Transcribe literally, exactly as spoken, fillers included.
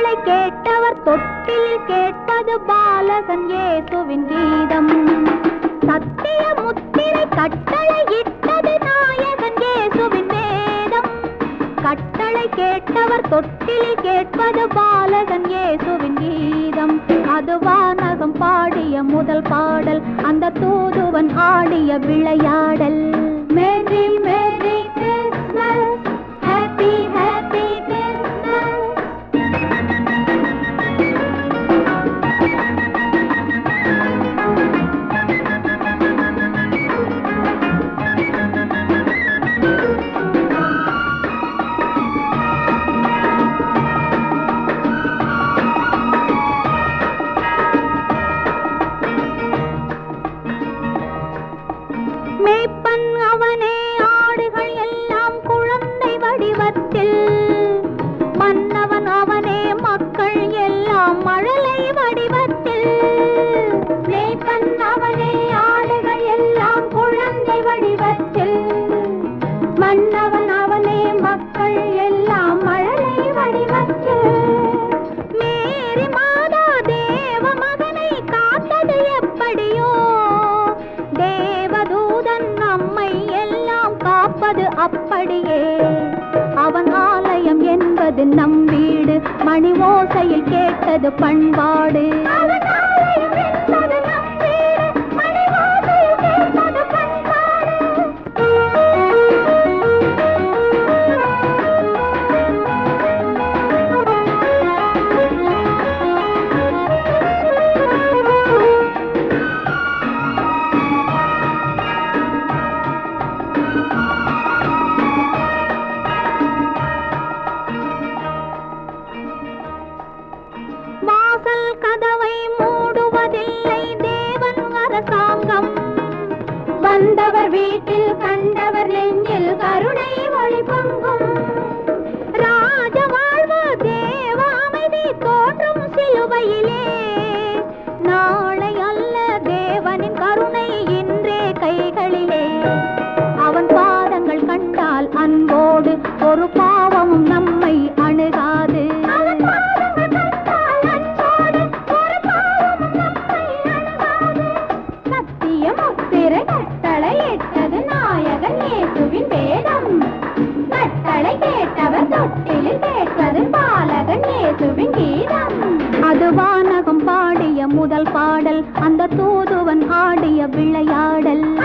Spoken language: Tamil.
கட்டளை கேட்டவர் தொட்டில் கேட்பது பாலகன் இயேசுவின் கீதம். சத்திய முத்திரை கட்டளை இட்டது நாயகன் இயேசுவின் வேதம். கட்டளை கேட்டவர் தொட்டில் கேட்பது பாலகன் இயேசுவின் கீதம். அது வானகம் பாடிய முதல் பாடல், அந்த தூதுவன் ஆடிய விளையாடல். மேரி merry Christmas, happy happy Christmas. மேய்ப்பன் அவனே, ஆடுகள் எல்லாம் குழந்தை வடிவத்தில். மன்னவன் அவனே, மக்கள் எல்லாம் மழலை வடிவத்தில். மேய்ப்பன் அவனே, ஆடுகள் எல்லாம் குழந்தை வடிவத்தில். மன்னவன் அவனே, மக்கள் எல்லாம் மழலை வடிவத்தில். மேரி மாதா தேவ மகனை காத்தது எப்படியோ, தேவதூதன் நம்மை எல்லாம் காப்பது அப்படியே. அவன் ஆலயம் என்பது நம் வீடு, மணி ஓசையில் கேட்டது பண்பாடு. வாசல் கதவை மூடுவதில்லை தேவன் அரசாங்கம். வந்தவர் வீட்டில் கண்டவர் நெஞ்சில் கருணை ஒளி பொங்கும். ராஜ வாழ்வு தேவ அமைதி தோன்றும் சிலுவையிலே. நாளை அல்ல தேவனின் கருணை இன்றே கைகளிலே. அவன் பாதங்கள் கண்டால் அன்போடு ஒரு பாவமும் நம்மை அணுகாது. முத்திரை கட்டளை இட்டது நாயகன் இயேசுவின் வேதம். கட்டளை கேட்டவர் தொட்டிலில் கேட்பது பாலகன் இயேசுவின் கீதம். அது வானகம் பாடிய முதல் பாடல், அந்த தூதுவன் ஆடிய விளையாடல்.